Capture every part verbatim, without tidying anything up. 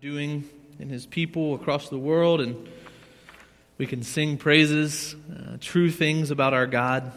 doing in his people across the world, and we can sing praises, uh, true things about our God.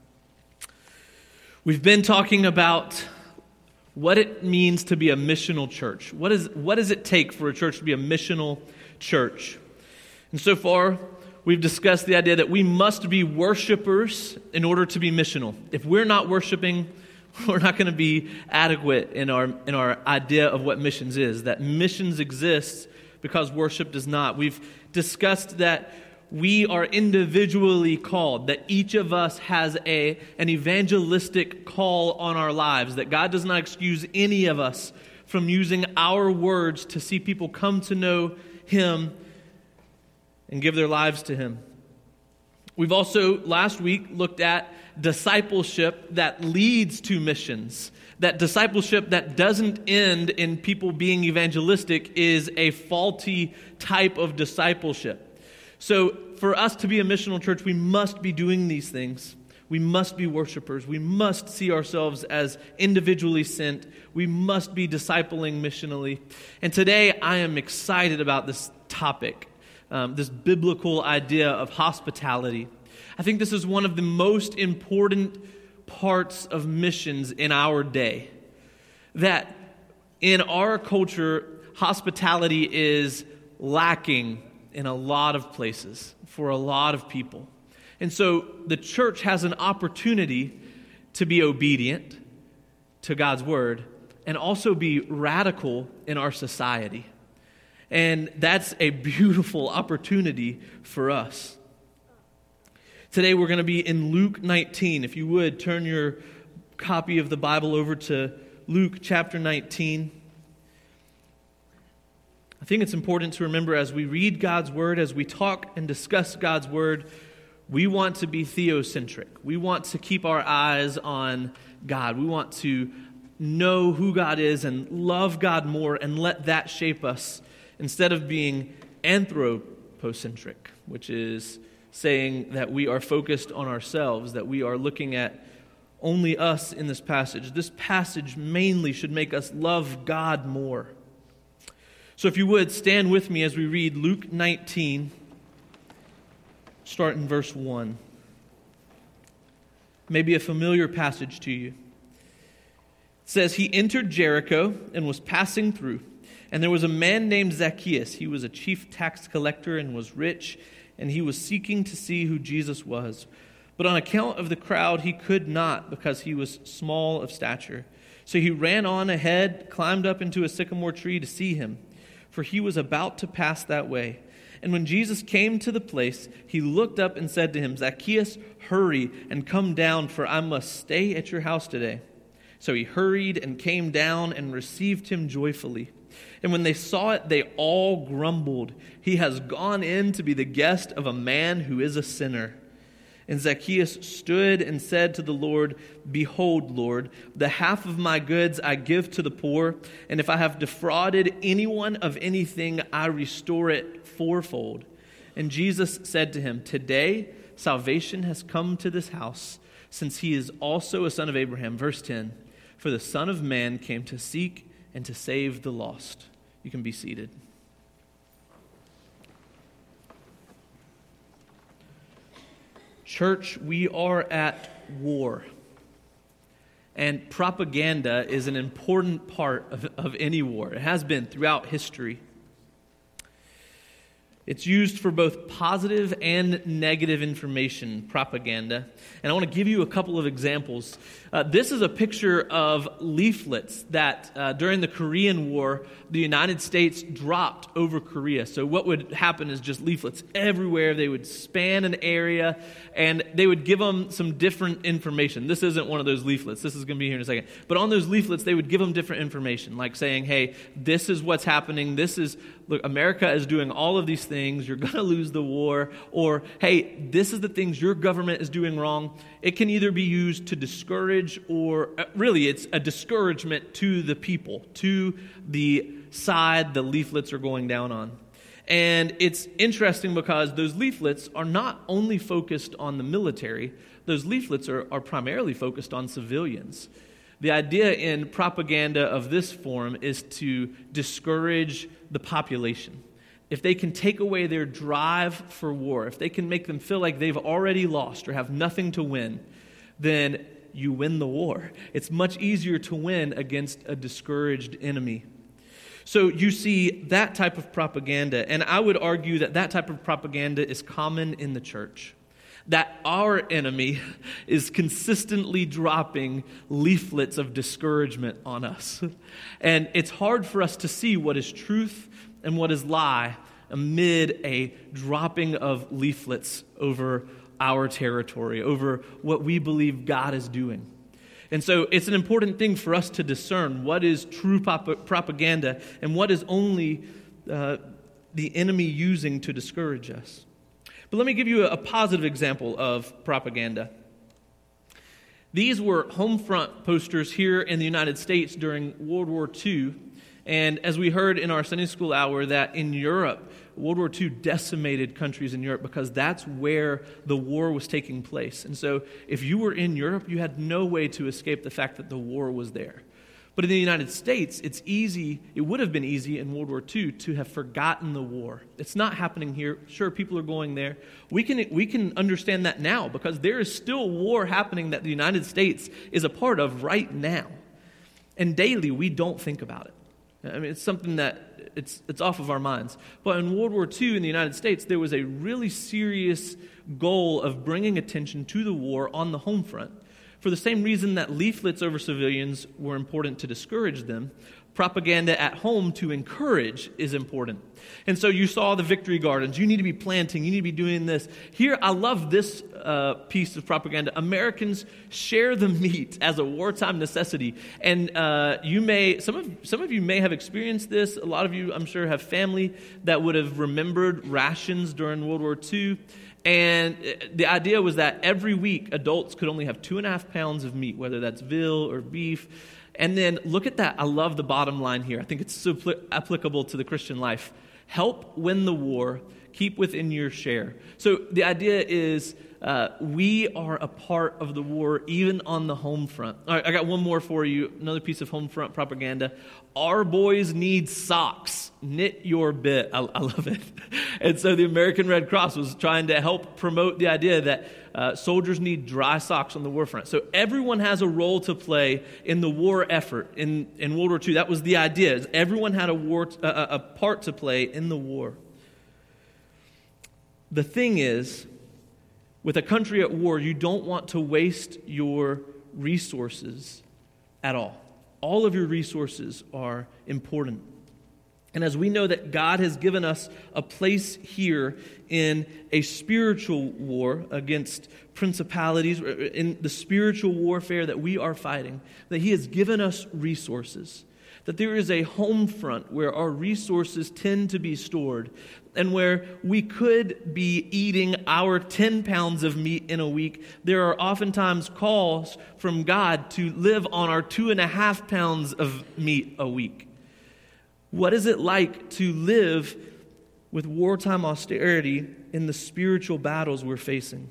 We've been talking about what it means to be a missional church. What is what does it take for a church to be a missional church? And so far, we've discussed the idea that we must be worshipers in order to be missional. If we're not worshiping, we're not going to be adequate in our in our idea of what missions is, that missions exists because worship does not. We've discussed that we are individually called, that each of us has a an evangelistic call on our lives, that God does not excuse any of us from using our words to see people come to know Him and give their lives to Him. We've also, last week, looked at discipleship that leads to missions. That discipleship that doesn't end in people being evangelistic is a faulty type of discipleship. So for us to be a missional church, we must be doing these things. We must be worshipers. We must see ourselves as individually sent. We must be discipling missionally. And today I am excited about this topic, um, this biblical idea of hospitality. I think this is one of the most important parts of missions in our day. That in our culture, hospitality is lacking in a lot of places for a lot of people. And so the church has an opportunity to be obedient to God's word and also be radical in our society. And that's a beautiful opportunity for us. Today we're going to be in Luke nineteen. If you would, turn your copy of the Bible over to Luke chapter nineteen. I think it's important to remember as we read God's word, as we talk and discuss God's word, we want to be theocentric. We want to keep our eyes on God. We want to know who God is and love God more and let that shape us instead of being anthropocentric, which is saying that we are focused on ourselves, that we are looking at only us in this passage. This passage mainly should make us love God more. So if you would, stand with me as we read Luke nineteen, start in verse one. Maybe a familiar passage to you. It says, "He entered Jericho and was passing through, and there was a man named Zacchaeus. He was a chief tax collector and was rich, and he was seeking to see who Jesus was. But on account of the crowd, he could not, because he was small of stature. So he ran on ahead, climbed up into a sycamore tree to see him, for he was about to pass that way. And when Jesus came to the place, he looked up and said to him, 'Zacchaeus, hurry and come down, for I must stay at your house today.' So he hurried and came down and received him joyfully. And when they saw it, they all grumbled, 'He has gone in to be the guest of a man who is a sinner.' And Zacchaeus stood and said to the Lord, 'Behold, Lord, the half of my goods I give to the poor, and if I have defrauded anyone of anything, I restore it fourfold.' And Jesus said to him, 'Today salvation has come to this house, since he is also a son of Abraham.'" Verse ten, "For the Son of Man came to seek and to save the lost." You can be seated. Church, we are at war. And propaganda is an important part of, of any war. It has been throughout history. It's used for both positive and negative information, propaganda. And I want to give you a couple of examples. Uh, this is a picture of leaflets that uh, during the Korean War, the United States dropped over Korea. So what would happen is just leaflets everywhere. They would span an area, and they would give them some different information. This isn't one of those leaflets. This is going to be here in a second. But on those leaflets, they would give them different information, like saying, hey, this is what's happening. This is, look, America is doing all of these things. You're going to lose the war. Or, hey, this is the things your government is doing wrong. It can either be used to discourage or, uh, really, it's a discouragement to the people, to the side the leaflets are going down on. And it's interesting because those leaflets are not only focused on the military, those leaflets are, are primarily focused on civilians. The idea in propaganda of this form is to discourage the population. If they can take away their drive for war, if they can make them feel like they've already lost or have nothing to win, then you win the war. It's much easier to win against a discouraged enemy. So you see that type of propaganda, and I would argue that that type of propaganda is common in the church. That our enemy is consistently dropping leaflets of discouragement on us. And it's hard for us to see what is truth and what is lie amid a dropping of leaflets over our territory, over what we believe God is doing. And so it's an important thing for us to discern what is true prop- propaganda and what is only uh, the enemy using to discourage us. But let me give you a, a positive example of propaganda. These were home front posters here in the United States during World War Two. And as we heard in our Sunday school hour, that in Europe, World War Two decimated countries in Europe because that's where the war was taking place. And so if you were in Europe, you had no way to escape the fact that the war was there. But in the United States, it's easy, it would have been easy in World War Two to have forgotten the war. It's not happening here. Sure, people are going there. We can we can understand that now because there is still war happening that the United States is a part of right now. And daily, we don't think about it. I mean, it's something that it's it's off of our minds. But in World War Two in the United States, there was a really serious goal of bringing attention to the war on the home front. For the same reason that leaflets over civilians were important to discourage them, propaganda at home to encourage is important. And so you saw the victory gardens. You need to be planting. You need to be doing this. Here, I love this uh, piece of propaganda. Americans share the meat as a wartime necessity. And uh, you may, some of some of you may have experienced this. A lot of you, I'm sure, have family that would have remembered rations during World War Two. And the idea was that every week adults could only have two and a half pounds of meat, whether that's veal or beef. And then look at that. I love the bottom line here. I think it's so pl- applicable to the Christian life. Help win the war. Keep within your share. So the idea is uh, we are a part of the war even on the home front. All right, I got one more for you. Another piece of home front propaganda. Our boys need socks. Knit your bit. I, I love it. And so the American Red Cross was trying to help promote the idea that uh, soldiers need dry socks on the war front. So everyone has a role to play in the war effort in, in World War Two. That was the idea. Everyone had a, war, uh, a part to play in the war. The thing is, with a country at war, you don't want to waste your resources at all. All of your resources are important. And as we know that God has given us a place here in a spiritual war against principalities, in the spiritual warfare that we are fighting, that He has given us resources, that there is a home front where our resources tend to be stored, and where we could be eating our ten pounds of meat in a week, there are oftentimes calls from God to live on our two and a half pounds of meat a week. What is it like to live with wartime austerity in the spiritual battles we're facing?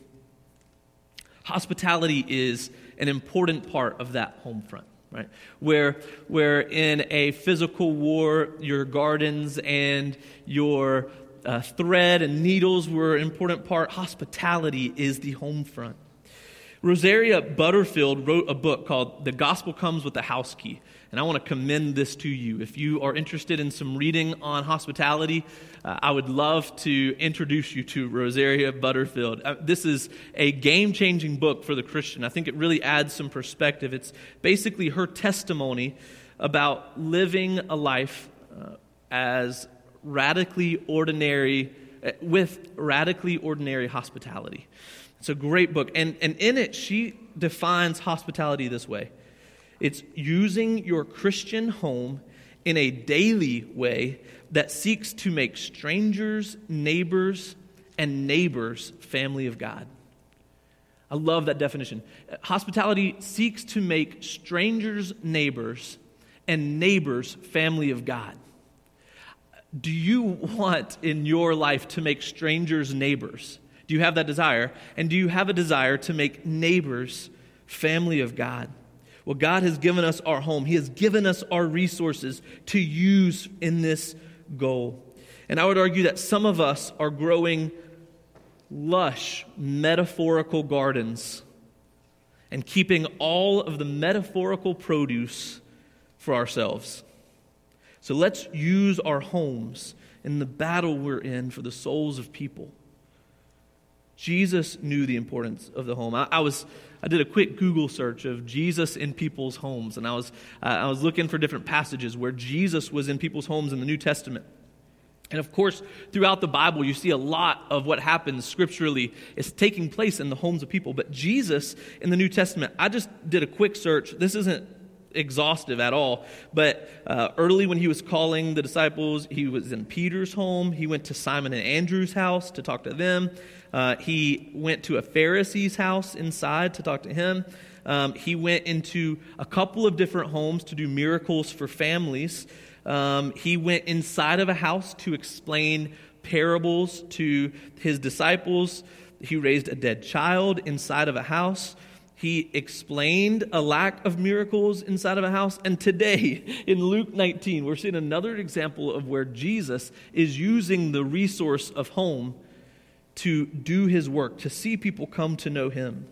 Hospitality is an important part of that home front. Right, where where in a physical war, your gardens and your uh, thread and needles were an important part. Hospitality is the home front. Rosaria Butterfield wrote a book called The Gospel Comes with a House Key. And I want to commend this to you. If you are interested in some reading on hospitality, uh, I would love to introduce you to Rosaria Butterfield. Uh, this is a game-changing book for the Christian. I think it really adds some perspective. It's basically her testimony about living a life uh, as radically ordinary, uh, with radically ordinary hospitality. It's a great book. And, and in it, she defines hospitality this way. It's using your Christian home in a daily way that seeks to make strangers, neighbors, and neighbors family of God. I love that definition. Hospitality seeks to make strangers, neighbors, and neighbors family of God. Do you want in your life to make strangers neighbors? Do you have that desire? And do you have a desire to make neighbors family of God? Well, God has given us our home. He has given us our resources to use in this goal. And I would argue that some of us are growing lush, metaphorical gardens and keeping all of the metaphorical produce for ourselves. So let's use our homes in the battle we're in for the souls of people. Jesus knew the importance of the home. I, I was I did a quick Google search of Jesus in people's homes, and I was uh, I was looking for different passages where Jesus was in people's homes in the New Testament. And of course, throughout the Bible, you see a lot of what happens scripturally is taking place in the homes of people. But Jesus in the New Testament, I just did a quick search. This isn't exhaustive at all, but uh, early when he was calling the disciples, he was in Peter's home. He went to Simon and Andrew's house to talk to them. Uh, he went to a Pharisee's house inside to talk to him. Um, he went into a couple of different homes to do miracles for families. Um, he went inside of a house to explain parables to his disciples. He raised a dead child inside of a house. He explained a lack of miracles inside of a house. And today, in Luke nineteen, we're seeing another example of where Jesus is using the resource of home to do his work, to see people come to know him.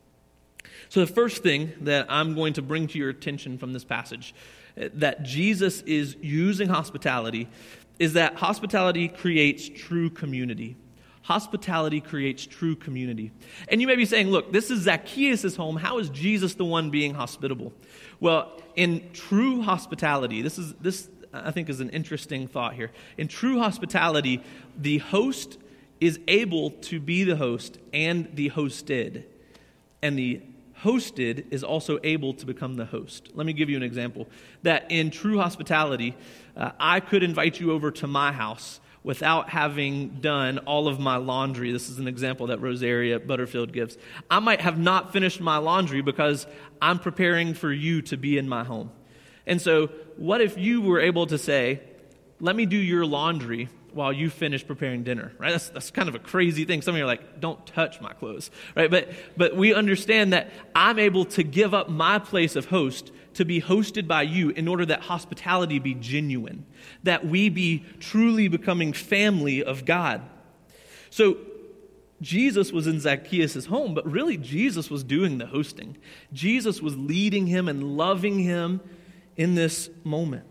So the first thing that I'm going to bring to your attention from this passage, that Jesus is using hospitality, is that hospitality creates true community. Hospitality creates true community. And you may be saying, look, this is Zacchaeus' home. How is Jesus the one being hospitable? Well, in true hospitality, this is this I think is an interesting thought here. In true hospitality, the host is able to be the host and the hosted. And the hosted is also able to become the host. Let me give you an example. That in true hospitality, uh, I could invite you over to my house without having done all of my laundry. This is an example that Rosaria Butterfield gives. I might have not finished my laundry because I'm preparing for you to be in my home. And so what if you were able to say, let me do your laundry while you finish preparing dinner, right? That's that's kind of a crazy thing. Some of you are like, don't touch my clothes, right? But but we understand that I'm able to give up my place of host to be hosted by you in order that hospitality be genuine, that we be truly becoming family of God. So Jesus was in Zacchaeus' home, but really Jesus was doing the hosting. Jesus was leading him and loving him in this moment.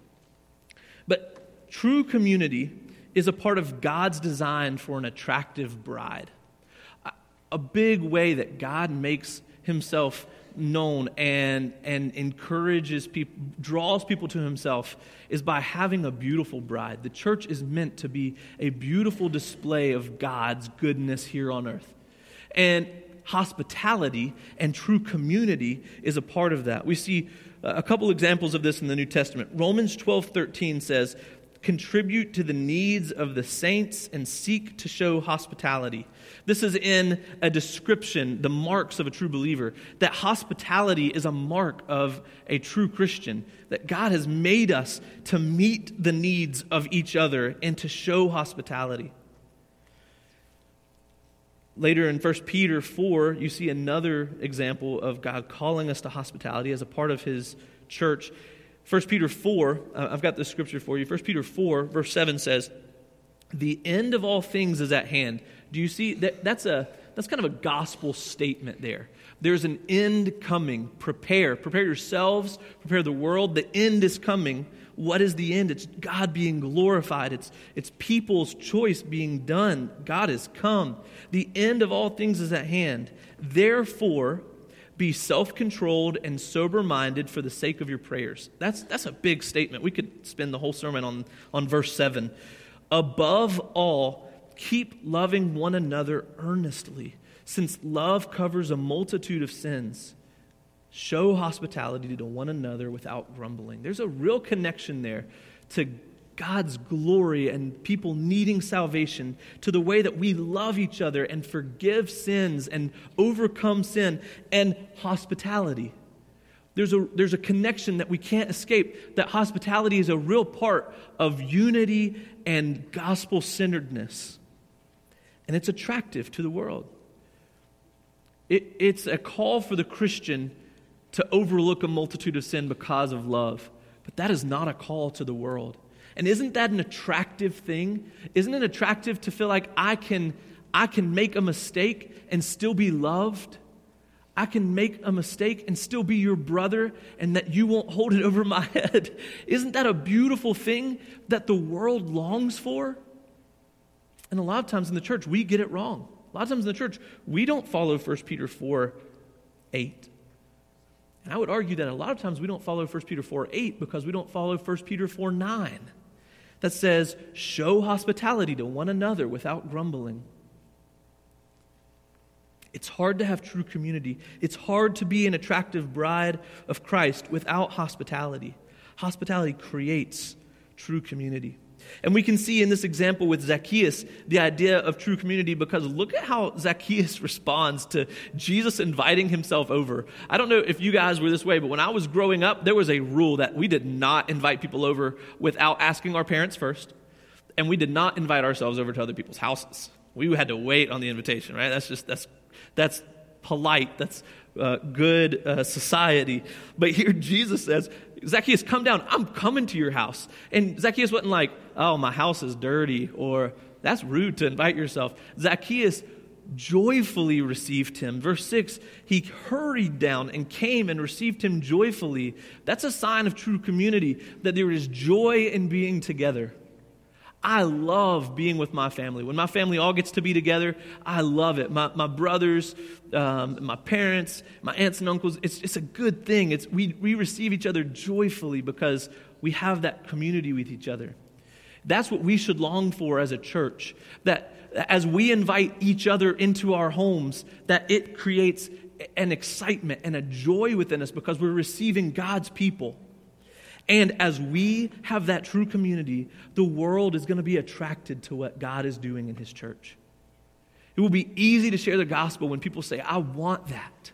But true community is a part of God's design for an attractive bride. A big way that God makes himself known and, and encourages people, draws people to himself is by having a beautiful bride. The church is meant to be a beautiful display of God's goodness here on earth. And hospitality and true community is a part of that. We see a couple examples of this in the New Testament. Romans twelve thirteen says, contribute to the needs of the saints and seek to show hospitality. This is in a description, the marks of a true believer, that hospitality is a mark of a true Christian, that God has made us to meet the needs of each other and to show hospitality. Later in First Peter four, you see another example of God calling us to hospitality as a part of his church. First Peter four, uh, I've got the scripture for you. First Peter four, verse seven says, the end of all things is at hand. Do you see that? That's a that's kind of a gospel statement there. There's an end coming. Prepare. Prepare yourselves. Prepare the world. The end is coming. What is the end? It's God being glorified. It's, it's people's choice being done. God has come. The end of all things is at hand. Therefore, be self-controlled and sober-minded for the sake of your prayers. That's that's a big statement. We could spend the whole sermon on, on verse seven. Above all, keep loving one another earnestly, since love covers a multitude of sins. Show hospitality to one another without grumbling. There's a real connection there to God's glory and people needing salvation, to the way that we love each other and forgive sins and overcome sin, and hospitality. There's a, there's a connection that we can't escape, that hospitality is a real part of unity and gospel-centeredness. And it's attractive to the world. It, it's a call for the Christian to overlook a multitude of sin because of love. But that is not a call to the world. And isn't that an attractive thing? Isn't it attractive to feel like I can, I can make a mistake and still be loved? I can make a mistake and still be your brother, and that you won't hold it over my head. Isn't that a beautiful thing that the world longs for? And a lot of times in the church, we get it wrong. A lot of times in the church, we don't follow First Peter four eight. And I would argue that a lot of times we don't follow First Peter four eight because we don't follow First Peter four nine. That says, show hospitality to one another without grumbling. It's hard to have true community. It's hard to be an attractive bride of Christ without hospitality. Hospitality creates true community. And we can see in this example with Zacchaeus the idea of true community, because look at how Zacchaeus responds to Jesus inviting himself over. I don't know if you guys were this way, but when I was growing up, there was a rule that we did not invite people over without asking our parents first. And we did not invite ourselves over to other people's houses. We had to wait on the invitation, right? That's just, that's That's polite. That's uh, good uh, society. But here Jesus says, Zacchaeus, come down. I'm coming to your house. And Zacchaeus wasn't like, oh, my house is dirty, or that's rude to invite yourself. Zacchaeus joyfully received him. Verse six, he hurried down and came and received him joyfully. That's a sign of true community, that there is joy in being together. I love being with my family. When my family all gets to be together, I love it. My my brothers, um, my parents, my aunts and uncles, it's it's a good thing. It's we, we receive each other joyfully because we have that community with each other. That's what we should long for as a church, that as we invite each other into our homes, that it creates an excitement and a joy within us because we're receiving God's people. And as we have that true community, the world is going to be attracted to what God is doing in his church. It will be easy to share the gospel when people say, I want that.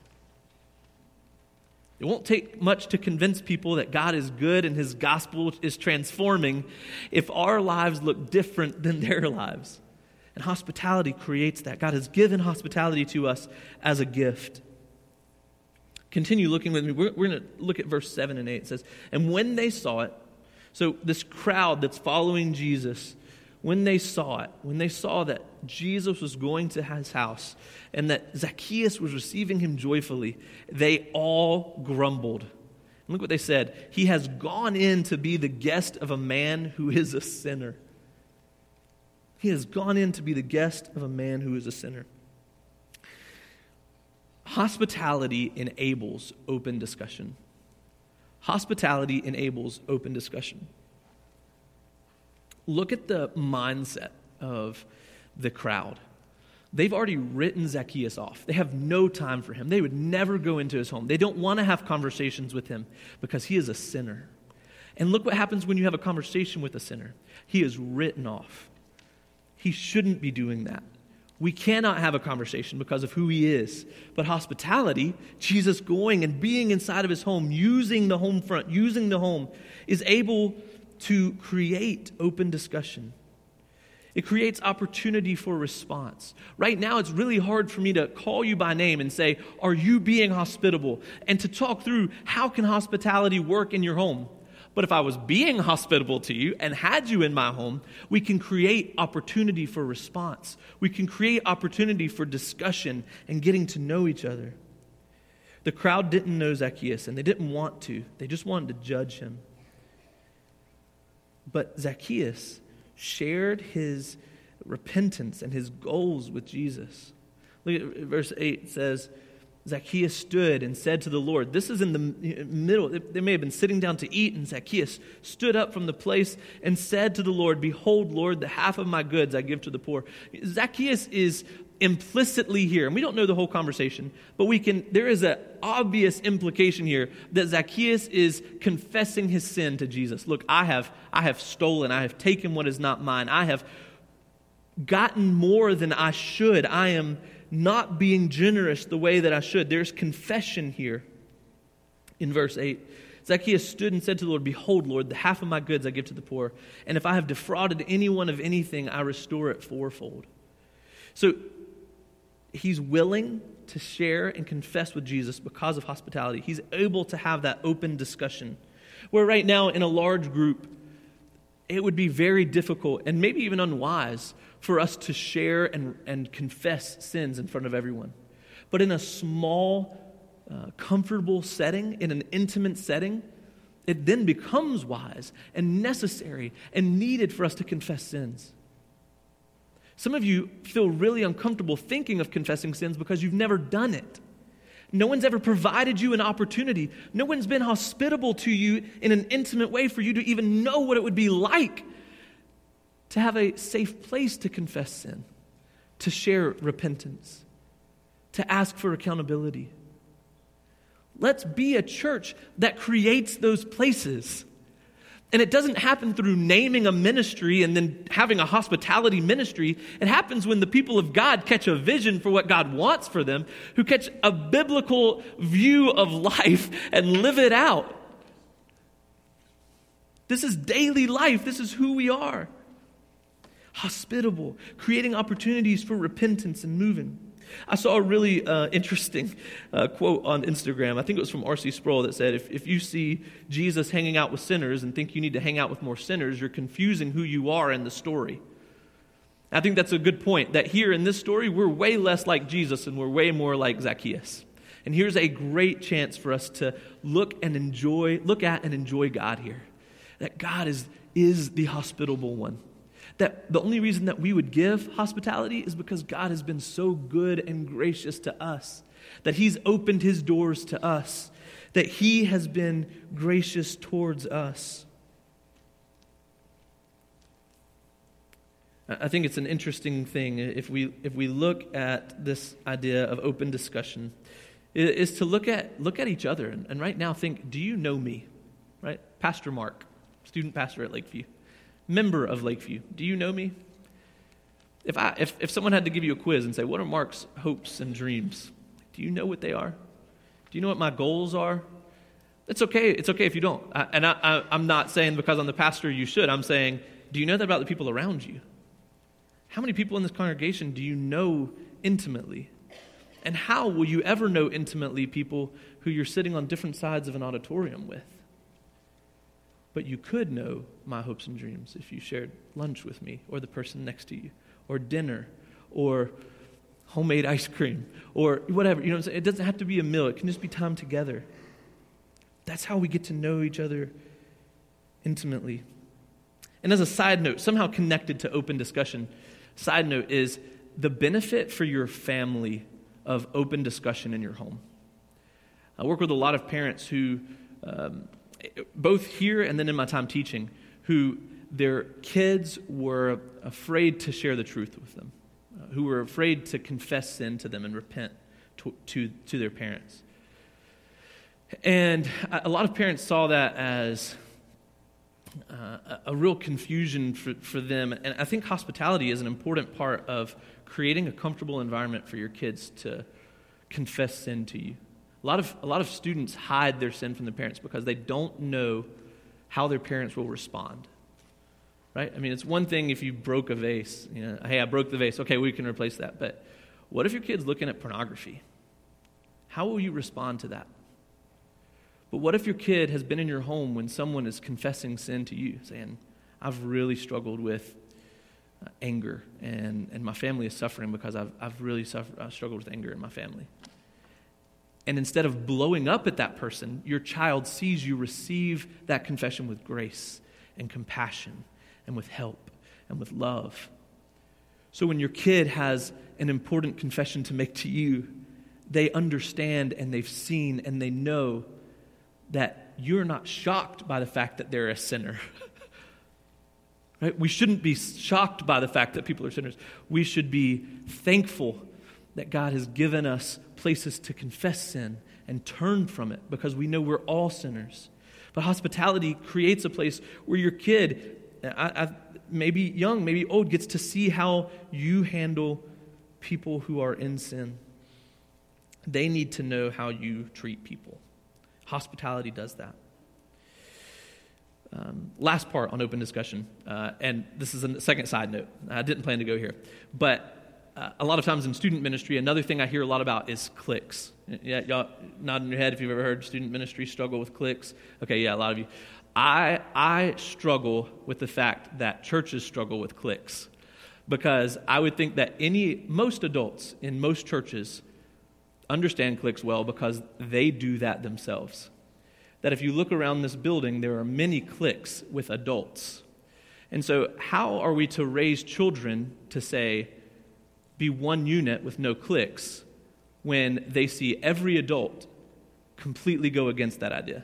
It won't take much to convince people that God is good and his gospel is transforming if our lives look different than their lives. And hospitality creates that. God has given hospitality to us as a gift. Continue looking with me. We're, we're going to look at verse seven and eight. It says, and when they saw it, so this crowd that's following Jesus, when they saw it, when they saw that Jesus was going to his house and that Zacchaeus was receiving him joyfully, they all grumbled. And look what they said. He has gone in to be the guest of a man who is a sinner. He has gone in to be the guest of a man who is a sinner. Hospitality enables open discussion. Hospitality enables open discussion. Look at the mindset of the crowd. They've already written Zacchaeus off. They have no time for him. They would never go into his home. They don't want to have conversations with him because he is a sinner. And look what happens when you have a conversation with a sinner. He is written off. He shouldn't be doing that. We cannot have a conversation because of who he is. But hospitality, Jesus going and being inside of his home, using the home front, using the home, is able to create open discussion. It creates opportunity for response. Right now, it's really hard for me to call you by name and say, are you being hospitable? And to talk through how can hospitality work in your home. But if I was being hospitable to you and had you in my home, we can create opportunity for response. We can create opportunity for discussion and getting to know each other. The crowd didn't know Zacchaeus, and they didn't want to. They just wanted to judge him. But Zacchaeus shared his repentance and his goals with Jesus. Look at verse eight. It says, Zacchaeus stood and said to the Lord, this is in the middle, they may have been sitting down to eat, and Zacchaeus stood up from the place and said to the Lord, behold, Lord, the half of my goods I give to the poor. Zacchaeus is implicitly here, and we don't know the whole conversation, but we can. There is an obvious implication here that Zacchaeus is confessing his sin to Jesus. Look, I have, I have stolen, I have taken what is not mine, I have gotten more than I should, I am not being generous the way that I should. There's confession here in verse eight. Zacchaeus stood and said to the Lord, behold, Lord, the half of my goods I give to the poor, and if I have defrauded anyone of anything, I restore it fourfold. So he's willing to share and confess with Jesus because of hospitality. He's able to have that open discussion. Where right now in a large group, it would be very difficult and maybe even unwise for us to share and, and confess sins in front of everyone. But in a small, uh, comfortable setting, in an intimate setting, it then becomes wise and necessary and needed for us to confess sins. Some of you feel really uncomfortable thinking of confessing sins because you've never done it. No one's ever provided you an opportunity. No one's been hospitable to you in an intimate way for you to even know what it would be like to have a safe place to confess sin, to share repentance, to ask for accountability. Let's be a church that creates those places. And it doesn't happen through naming a ministry and then having a hospitality ministry. It happens when the people of God catch a vision for what God wants for them, who catch a biblical view of life and live it out. This is daily life. This is who we are. Hospitable, creating opportunities for repentance and moving. I saw a really uh, interesting uh, quote on Instagram. I think it was from R C Sproul that said, if, if you see Jesus hanging out with sinners and think you need to hang out with more sinners, you're confusing who you are in the story. I think that's a good point, that here in this story, we're way less like Jesus and we're way more like Zacchaeus. And here's a great chance for us to look and enjoy, look at and enjoy God here. That God is, is the hospitable one. That the only reason that we would give hospitality is because God has been so good and gracious to us, that he's opened his doors to us, that he has been gracious towards us. I think it's an interesting thing if we if we look at this idea of open discussion, is to look at look at each other and, and right now think, do you know me? Right? Pastor Mark, student pastor at Lakeview. Member of Lakeview, do you know me? If I if, if someone had to give you a quiz and say, what are Mark's hopes and dreams? Do you know what they are? Do you know what my goals are? It's okay. It's okay if you don't. I, and I, I, I'm not saying because I'm the pastor you should. I'm saying, do you know that about the people around you? How many people in this congregation do you know intimately? And how will you ever know intimately people who you're sitting on different sides of an auditorium with? But you could know my hopes and dreams if you shared lunch with me or the person next to you or dinner or homemade ice cream or whatever. You know what I'm saying? It doesn't have to be a meal. It can just be time together. That's how we get to know each other intimately. And as a side note, somehow connected to open discussion, side note is the benefit for your family of open discussion in your home. I work with a lot of parents who... Um, both here and then in my time teaching, who their kids were afraid to share the truth with them, uh, who were afraid to confess sin to them and repent to, to, to their parents. And a lot of parents saw that as uh, a real confusion for, for them. And I think hospitality is an important part of creating a comfortable environment for your kids to confess sin to you. A lot of a lot of students hide their sin from their parents because they don't know how their parents will respond. Right? I mean, it's one thing if you broke a vase. You know, hey, I broke the vase. Okay, we can replace that. But what if your kid's looking at pornography? How will you respond to that? But what if your kid has been in your home when someone is confessing sin to you, saying, I've really struggled with uh, anger, and, and my family is suffering because I've I've really suffered, I've struggled with anger in my family. And instead of blowing up at that person, your child sees you receive that confession with grace and compassion and with help and with love. So when your kid has an important confession to make to you, they understand and they've seen and they know that you're not shocked by the fact that they're a sinner. Right? We shouldn't be shocked by the fact that people are sinners. We should be thankful that God has given us places to confess sin and turn from it because we know we're all sinners. But hospitality creates a place where your kid, I, I, maybe young, maybe old, gets to see how you handle people who are in sin. They need to know how you treat people. Hospitality does that. Um, last part on open discussion, uh, and this is a second side note. I didn't plan to go here, but uh, a lot of times in student ministry, another thing I hear a lot about is cliques. Yeah, y'all nodding your head if you've ever heard student ministry struggle with cliques. Okay, yeah, a lot of you. I I struggle with the fact that churches struggle with cliques, because I would think that any most adults in most churches understand cliques well because they do that themselves. That if you look around this building, there are many cliques with adults. And so how are we to raise children to say, be one unit with no cliques, when they see every adult completely go against that idea?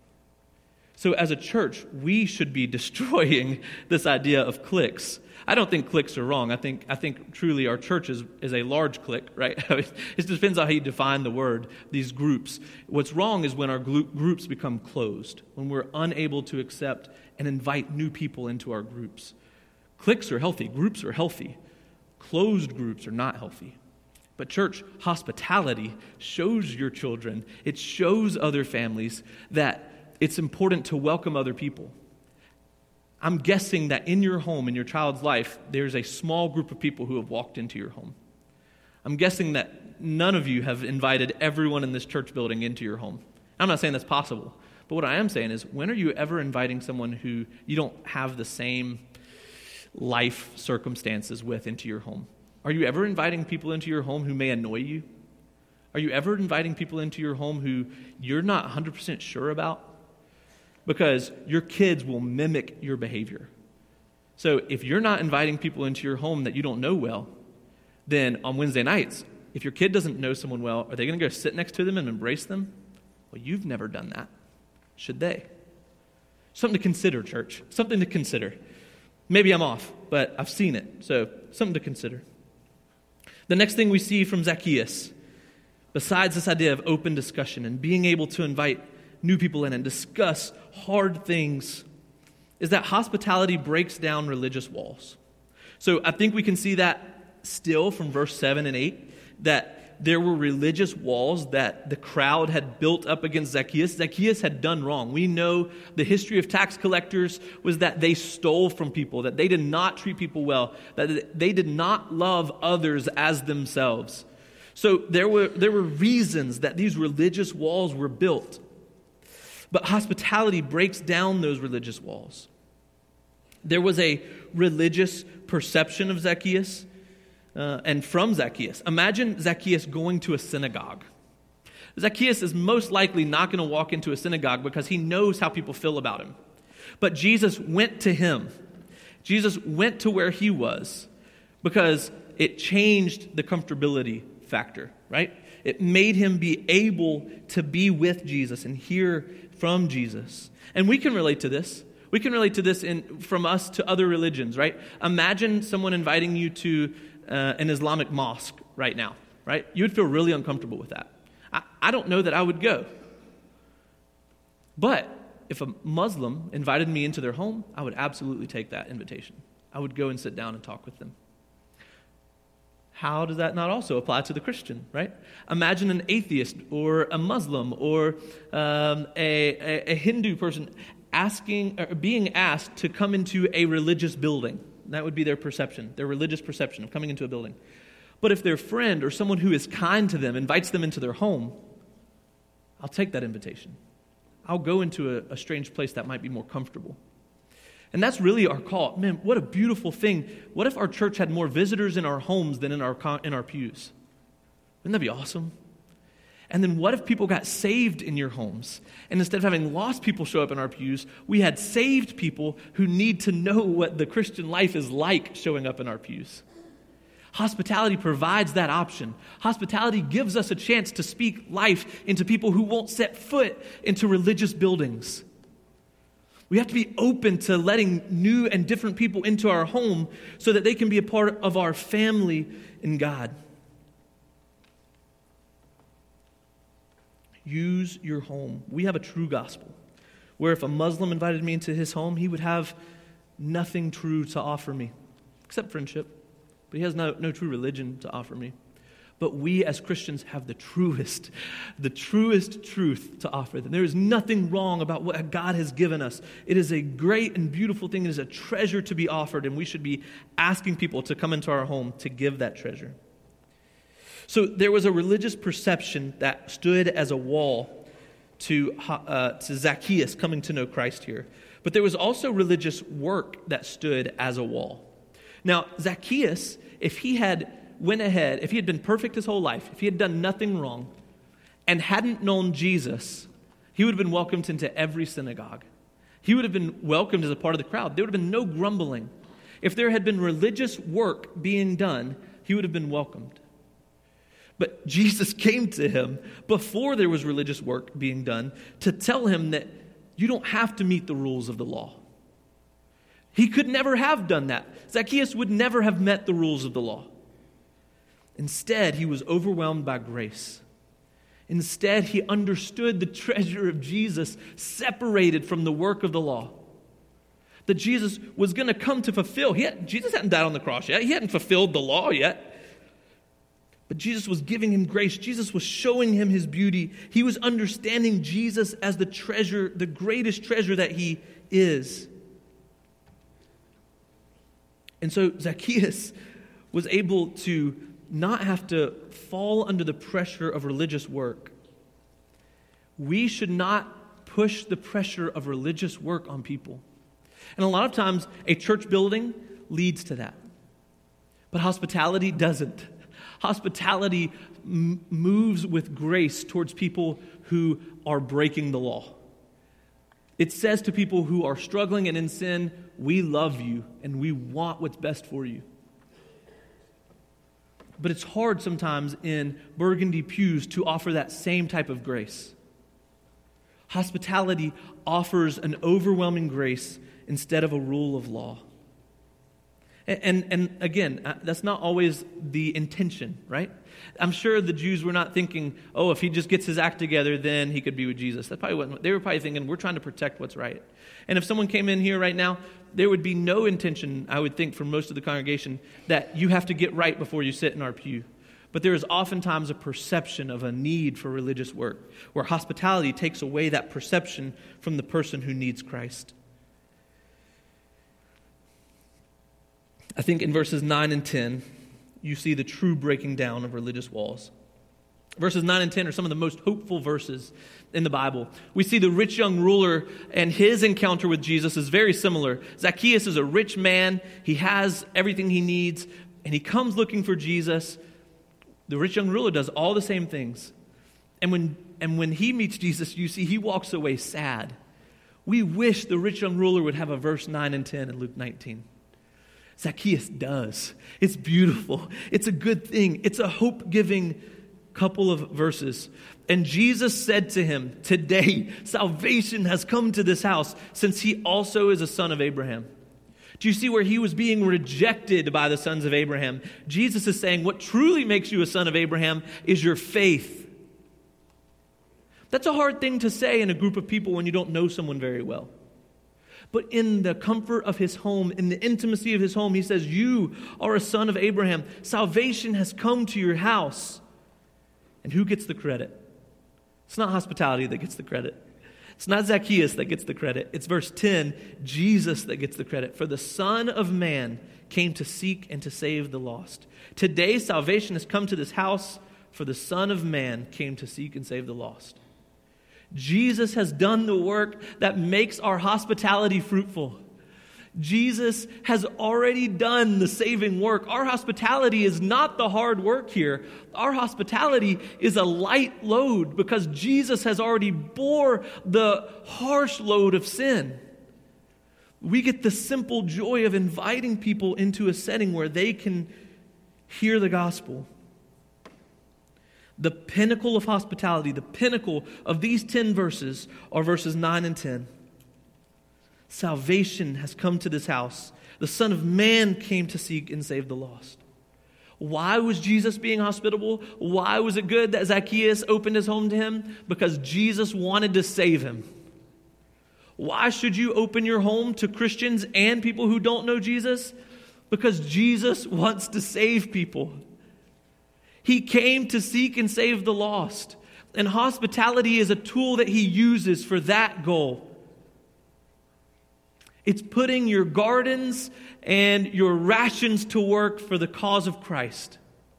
So as a church, we should be destroying this idea of cliques. I don't think cliques are wrong. I think I think truly our church is, is a large clique, right? It depends on how you define the word, these groups. What's wrong is when our groups become closed, when we're unable to accept and invite new people into our groups. Cliques are healthy. Groups are healthy. Closed groups are not healthy. But church hospitality shows your children, it shows other families that it's important to welcome other people. I'm guessing that in your home, in your child's life, there's a small group of people who have walked into your home. I'm guessing that none of you have invited everyone in this church building into your home. I'm not saying that's possible, but what I am saying is, when are you ever inviting someone who you don't have the same life circumstances with into your home? Are you ever inviting people into your home who may annoy you? Are you ever inviting people into your home who you're not one hundred percent sure about? Because your kids will mimic your behavior. So if you're not inviting people into your home that you don't know well, then on Wednesday nights, if your kid doesn't know someone well, are they going to go sit next to them and embrace them? Well, you've never done that. Should they? Something to consider, church. Something to consider. Maybe I'm off, but I've seen it. So something to consider. The next thing we see from Zacchaeus, besides this idea of open discussion and being able to invite new people in and discuss hard things, is that hospitality breaks down religious walls. So I think we can see that still from verse seven and eight, that there were religious walls that the crowd had built up against Zacchaeus. Zacchaeus had done wrong. We know the history of tax collectors was that they stole from people, that they did not treat people well, that they did not love others as themselves. So there were there were reasons that these religious walls were built. But hospitality breaks down those religious walls. There was a religious perception of Zacchaeus uh, and from Zacchaeus. Imagine Zacchaeus going to a synagogue. Zacchaeus is most likely not going to walk into a synagogue because he knows how people feel about him. But Jesus went to him. Jesus went to where he was because it changed the comfortability factor, right? It made him be able to be with Jesus and hear from Jesus. And we can relate to this. We can relate to this in, from us to other religions, right? Imagine someone inviting you to uh, an Islamic mosque right now, right? You would feel really uncomfortable with that. I, I don't know that I would go. But if a Muslim invited me into their home, I would absolutely take that invitation. I would go and sit down and talk with them. How does that not also apply to the Christian, right? Imagine an atheist or a Muslim or um, a, a, a Hindu person asking or being asked to come into a religious building. That would be their perception, their religious perception of coming into a building. But if their friend or someone who is kind to them invites them into their home, I'll take that invitation. I'll go into a, a strange place that might be more comfortable. And that's really our call. Man, what a beautiful thing. What if our church had more visitors in our homes than in our in our pews? Wouldn't that be awesome? And then what if people got saved in your homes? And instead of having lost people show up in our pews, we had saved people who need to know what the Christian life is like showing up in our pews. Hospitality provides that option. Hospitality gives us a chance to speak life into people who won't set foot into religious buildings. We have to be open to letting new and different people into our home so that they can be a part of our family in God. Use your home. We have a true gospel where if a Muslim invited me into his home, he would have nothing true to offer me except friendship. But he has no, no true religion to offer me. But we as Christians have the truest, the truest truth to offer them. There is nothing wrong about what God has given us. It is a great and beautiful thing. It is a treasure to be offered, and we should be asking people to come into our home to give that treasure. So there was a religious perception that stood as a wall to, uh, to Zacchaeus coming to know Christ here. But there was also religious work that stood as a wall. Now, Zacchaeus, if he had went ahead, if he had been perfect his whole life, if he had done nothing wrong and hadn't known Jesus, he would have been welcomed into every synagogue. He would have been welcomed as a part of the crowd. There would have been no grumbling. If there had been religious work being done, he would have been welcomed. But Jesus came to him before there was religious work being done to tell him that you don't have to meet the rules of the law. He could never have done that. Zacchaeus would never have met the rules of the law. Instead, he was overwhelmed by grace. Instead, he understood the treasure of Jesus separated from the work of the law. That Jesus was going to come to fulfill. He had, Jesus hadn't died on the cross yet. He hadn't fulfilled the law yet. But Jesus was giving him grace. Jesus was showing him his beauty. He was understanding Jesus as the treasure, the greatest treasure that he is. And so Zacchaeus was able to not have to fall under the pressure of religious work. We should not push the pressure of religious work on people. And a lot of times, a church building leads to that. But hospitality doesn't. Hospitality m- moves with grace towards people who are breaking the law. It says to people who are struggling and in sin, we love you and we want what's best for you. But it's hard sometimes in burgundy pews to offer that same type of grace. Hospitality offers an overwhelming grace instead of a rule of law. And, and, and again, that's not always the intention, right? I'm sure the Jews were not thinking, oh, if he just gets his act together, then he could be with Jesus. That probably wasn't. They were probably thinking, we're trying to protect what's right. And if someone came in here right now, there would be no intention, I would think, for most of the congregation that you have to get right before you sit in our pew. But there is oftentimes a perception of a need for religious work, where hospitality takes away that perception from the person who needs Christ. I think in verses nine and ten, you see the true breaking down of religious walls. Verses nine and ten are some of the most hopeful verses in the Bible. We see the rich young ruler, and his encounter with Jesus is very similar. Zacchaeus is a rich man. He has everything he needs, and he comes looking for Jesus. The rich young ruler does all the same things. And when, and when he meets Jesus, you see he walks away sad. We wish the rich young ruler would have a verse nine and ten in Luke nineteen. Zacchaeus does. It's beautiful. It's a good thing. It's a hope-giving couple of verses. And Jesus said to him, today salvation has come to this house, since he also is a son of Abraham. Do you see where he was being rejected by the sons of Abraham? Jesus is saying what truly makes you a son of Abraham is your faith. That's a hard thing to say in a group of people when you don't know someone very well. But in the comfort of his home, in the intimacy of his home, he says, you are a son of Abraham. Salvation has come to your house. And who gets the credit? It's not hospitality that gets the credit. It's not Zacchaeus that gets the credit. It's verse ten, Jesus that gets the credit. For the Son of Man came to seek and to save the lost. Today salvation has come to this house, for the Son of Man came to seek and save the lost. Jesus has done the work that makes our hospitality fruitful. Jesus has already done the saving work. Our hospitality is not the hard work here. Our hospitality is a light load because Jesus has already bore the harsh load of sin. We get the simple joy of inviting people into a setting where they can hear the gospel. The pinnacle of hospitality, the pinnacle of these ten verses are verses nine and ten. Salvation has come to this house. The Son of Man came to seek and save the lost. Why was Jesus being hospitable? Why was it good that Zacchaeus opened his home to him? Because Jesus wanted to save him. Why should you open your home to Christians and people who don't know Jesus? Because Jesus wants to save people. He came to seek and save the lost. And hospitality is a tool that he uses for that goal. It's putting your gardens and your rations to work for the cause of Christ.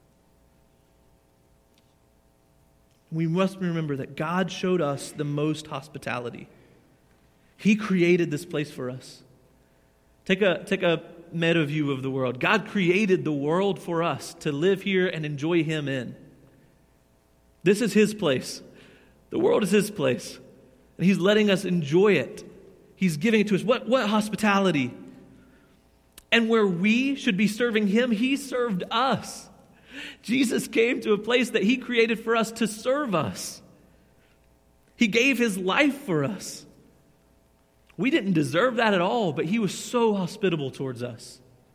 We must remember that God showed us the most hospitality. He created this place for us. Take a, take a meta view of the world. God created the world for us to live here and enjoy him in. This is his place. The world is his place. And he's letting us enjoy it. He's giving it to us. What, what hospitality? And where we should be serving him, he served us. Jesus came to a place that he created for us to serve us. He gave his life for us. We didn't deserve that at all, but he was so hospitable towards us.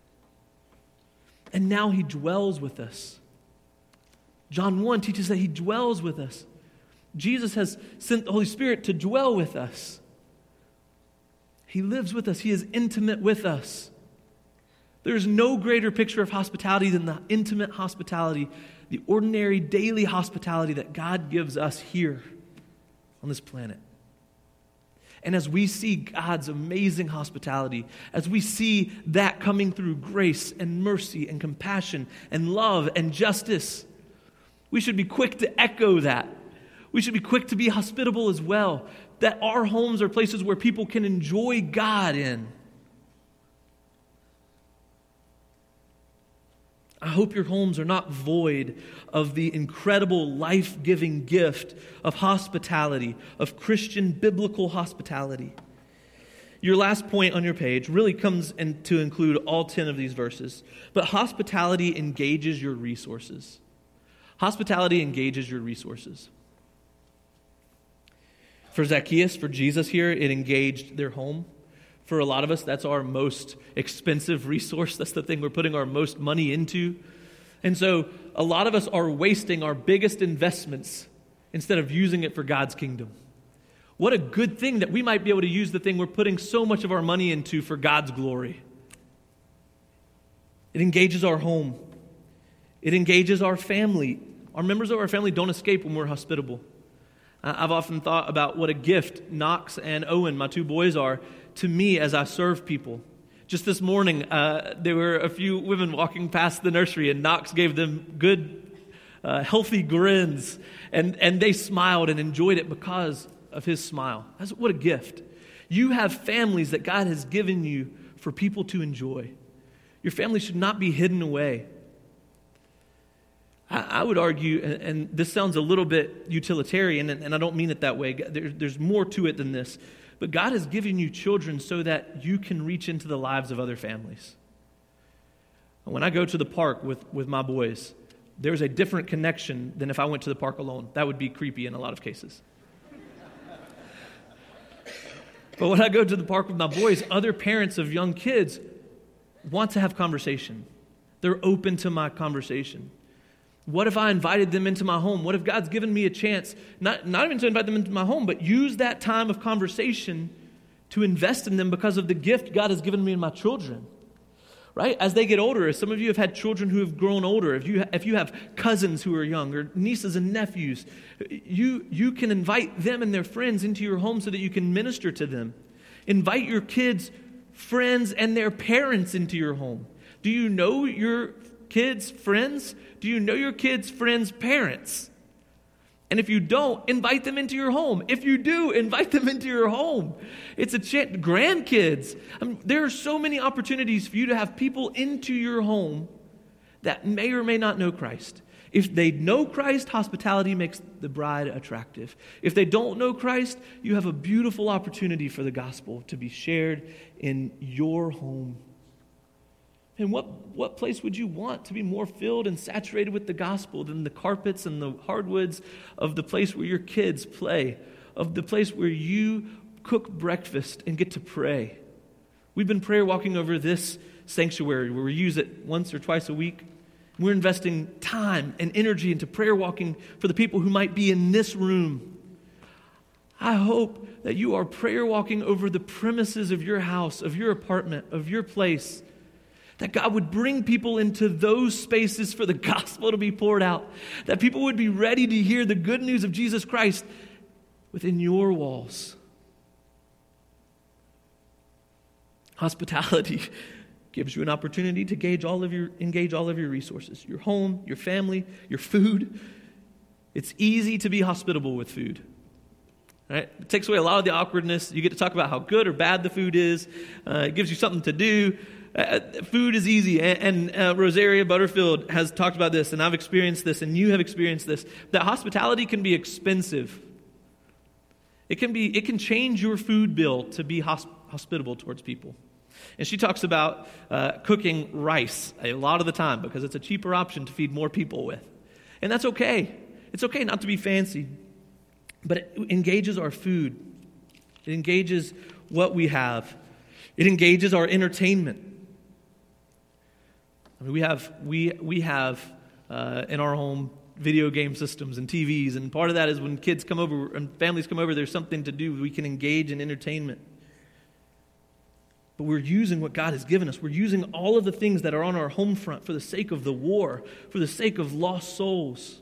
And now he dwells with us. John one teaches that he dwells with us. Jesus has sent the Holy Spirit to dwell with us. He lives with us. He is intimate with us. There's no greater picture of hospitality than the intimate hospitality, the ordinary daily hospitality that God gives us here on this planet. And as we see God's amazing hospitality, as we see that coming through grace and mercy and compassion and love and justice, we should be quick to echo that. We should be quick to be hospitable as well, that our homes are places where people can enjoy God in. I hope your homes are not void of the incredible life-giving gift of hospitality, of Christian biblical hospitality. Your last point on your page really comes in to include all ten of these verses. But hospitality engages your resources. Hospitality engages your resources. For Zacchaeus, for Jesus here, it engaged their home. For a lot of us, that's our most expensive resource. That's the thing we're putting our most money into. And so a lot of us are wasting our biggest investments instead of using it for God's kingdom. What a good thing that we might be able to use the thing we're putting so much of our money into for God's glory. It engages our home. It engages our family. Our members of our family don't escape when we're hospitable. I've often thought about what a gift Knox and Owen, my two boys, are to me as I serve people. Just this morning, uh, there were a few women walking past the nursery, and Knox gave them good, uh, healthy grins, and, and they smiled and enjoyed it because of his smile. That's what a gift. You have families that God has given you for people to enjoy. Your family should not be hidden away. I would argue, and this sounds a little bit utilitarian, and I don't mean it that way. There's more to it than this. But God has given you children so that you can reach into the lives of other families. When I go to the park with, with my boys, there's a different connection than if I went to the park alone. That would be creepy in a lot of cases. But when I go to the park with my boys, other parents of young kids want to have conversation. They're open to my conversation. What if I invited them into my home? What if God's given me a chance, not, not even to invite them into my home, but use that time of conversation to invest in them because of the gift God has given me in my children? Right? As they get older, as some of you have had children who have grown older, if you, if you have cousins who are young, or nieces and nephews, you, you can invite them and their friends into your home so that you can minister to them. Invite your kids, friends, and their parents into your home. Do you know your kids' friends? Do you know your kids' friends' parents? And if you don't, invite them into your home. If you do, invite them into your home. It's a chance. Grandkids. I mean, there are so many opportunities for you to have people into your home that may or may not know Christ. If they know Christ, hospitality makes the bride attractive. If they don't know Christ, you have a beautiful opportunity for the gospel to be shared in your home. And what, what place would you want to be more filled and saturated with the gospel than the carpets and the hardwoods of the place where your kids play, of the place where you cook breakfast and get to pray? We've been prayer walking over this sanctuary where we use it once or twice a week. We're investing time and energy into prayer walking for the people who might be in this room. I hope that you are prayer walking over the premises of your house, of your apartment, of your place, That God would bring people into those spaces for the gospel to be poured out. That people would be ready to hear the good news of Jesus Christ within your walls. Hospitality gives you an opportunity to gauge all of your, engage all of your resources, your home, your family, your food. It's easy to be hospitable with food. Right? It takes away a lot of the awkwardness. You get to talk about how good or bad the food is. Uh, it gives you something to do. Uh, food is easy. And, and uh, Rosaria Butterfield has talked about this, and I've experienced this, and you have experienced this, that hospitality can be expensive. It can be. It can change your food bill to be hosp- hospitable towards people. And she talks about uh, cooking rice a lot of the time because it's a cheaper option to feed more people with. And that's okay. It's okay not to be fancy. But it engages our food. It engages what we have. It engages our entertainment. I mean, we have we we have uh, in our home video game systems and T Vs, and part of that is when kids come over and families come over, there's something to do. We can engage in entertainment. But we're using what God has given us. We're using all of the things that are on our home front for the sake of the war, for the sake of lost souls.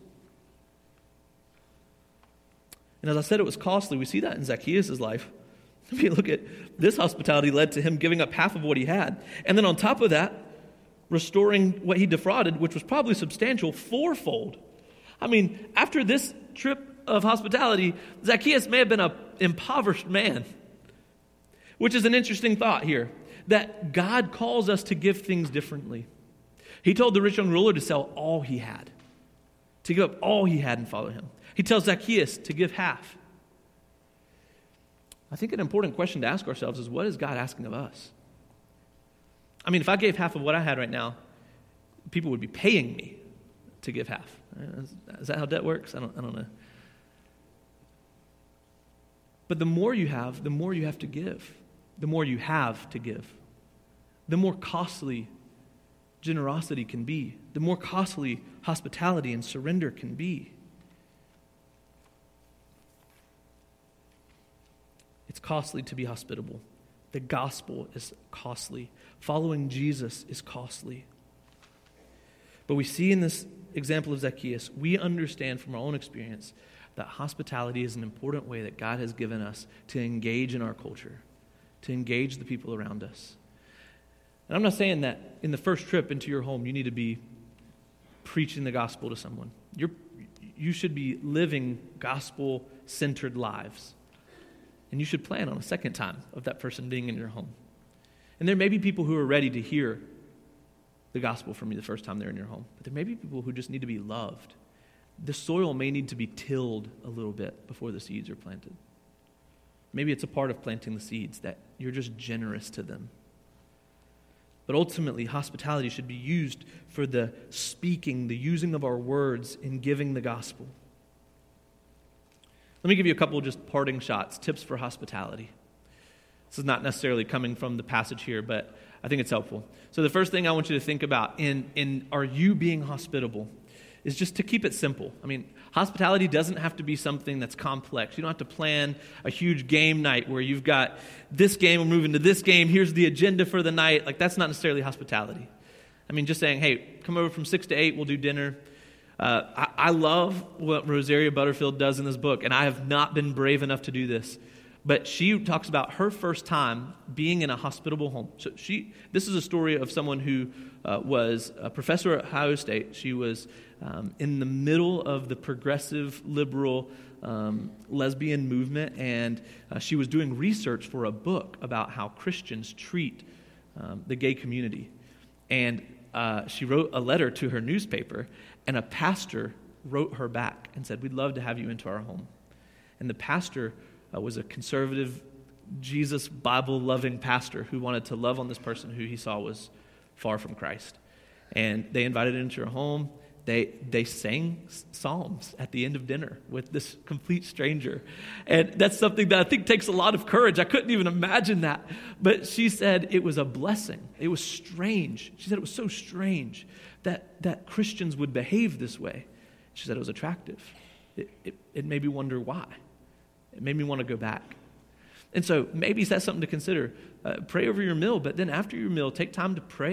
And as I said, it was costly. We see that in Zacchaeus' life. If you look at this, hospitality led to him giving up half of what he had. And then on top of that, restoring what he defrauded, which was probably substantial, fourfold. I mean, after this trip of hospitality, Zacchaeus may have been an impoverished man. Which is an interesting thought here, that God calls us to give things differently. He told the rich young ruler to sell all he had, to give up all he had and follow him. He tells Zacchaeus to give half. I think an important question to ask ourselves is, what is God asking of us? I mean, if I gave half of what I had right now, people would be paying me to give half. Is that how debt works? I don't, I don't know. But the more you have, the more you have to give. The more you have to give. The more costly generosity can be. The more costly hospitality and surrender can be. It's costly to be hospitable. The gospel is costly. Following Jesus is costly. But we see in this example of Zacchaeus, we understand from our own experience that hospitality is an important way that God has given us to engage in our culture, to engage the people around us. And I'm not saying that in the first trip into your home, you need to be preaching the gospel to someone. You're, you should be living gospel-centered lives. And you should plan on a second time of that person being in your home. And there may be people who are ready to hear the gospel from you the first time they're in your home. But there may be people who just need to be loved. The soil may need to be tilled a little bit before the seeds are planted. Maybe it's a part of planting the seeds that you're just generous to them. But ultimately, hospitality should be used for the speaking, the using of our words in giving the gospel. Let me give you a couple of just parting shots, tips for hospitality. This is not necessarily coming from the passage here, but I think it's helpful. So the first thing I want you to think about in, in are you being hospitable is just to keep it simple. I mean, hospitality doesn't have to be something that's complex. You don't have to plan a huge game night where you've got this game, we're moving to this game, here's the agenda for the night. Like, that's not necessarily hospitality. I mean, just saying, hey, come over from six to eight, we'll do dinner. Uh, I, I love what Rosaria Butterfield does in this book, and I have not been brave enough to do this. But she talks about her first time being in a hospitable home. So she, this is a story of someone who uh, was a professor at Ohio State. She was um, in the middle of the progressive liberal um, lesbian movement, and uh, she was doing research for a book about how Christians treat um, the gay community. And uh, she wrote a letter to her newspaper, and a pastor wrote her back and said, "We'd love to have you into our home." And the pastor Uh, was a conservative, Jesus, Bible-loving pastor who wanted to love on this person who he saw was far from Christ. And they invited him into her home. They they sang psalms at the end of dinner with this complete stranger. And that's something that I think takes a lot of courage. I couldn't even imagine that. But she said it was a blessing. It was strange. She said it was so strange that, that Christians would behave this way. She said it was attractive. It, it, it made me wonder why. It made me want to go back. And so maybe that's something to consider. Uh, pray over your meal, but then after your meal, take time to pray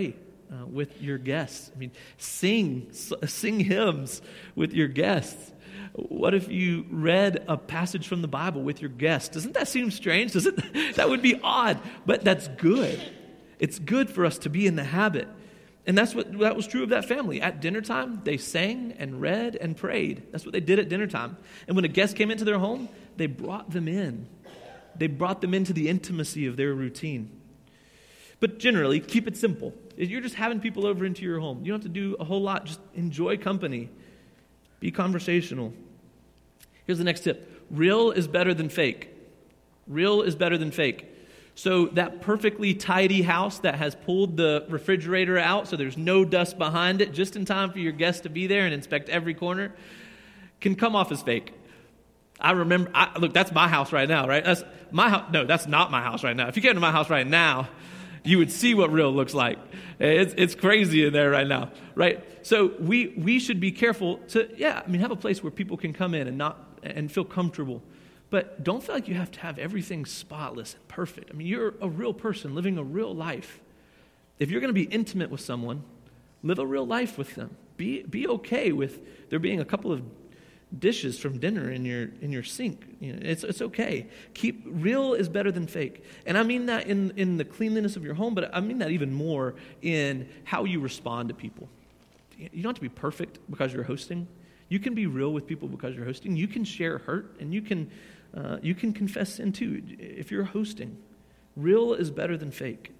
uh, with your guests? I mean, sing, sing hymns with your guests. What if you read a passage from the Bible with your guests? Doesn't that seem strange? Does it? That would be odd, but that's good. It's good for us to be in the habit. And that's what that was true of that family. At dinner time, they sang and read and prayed. That's what they did at dinner time. And when a guest came into their home, they brought them in. They brought them into the intimacy of their routine. But generally, keep it simple. If you're just having people over into your home, you don't have to do a whole lot. Just enjoy company. Be conversational. Here's the next tip. Real is better than fake. Real is better than fake. So that perfectly tidy house that has pulled the refrigerator out so there's no dust behind it just in time for your guests to be there and inspect every corner can come off as fake. I remember, I, look, that's my house right now, right? That's my house. No, that's not my house right now. If you came to my house right now, you would see what real looks like. It's, it's crazy in there right now, right? So we we should be careful to, yeah, I mean, have a place where people can come in and not and feel comfortable. But don't feel like you have to have everything spotless and perfect. I mean, you're a real person living a real life. If you're going to be intimate with someone, live a real life with them. Be be okay with there being a couple of dishes from dinner in your in your sink. You know, it's it's okay. Keep real is better than fake. And I mean that in, in the cleanliness of your home, but I mean that even more in how you respond to people. You don't have to be perfect because you're hosting. You can be real with people because you're hosting. You can share hurt, and you can uh, you can confess sin too if you're hosting. Real is better than fake.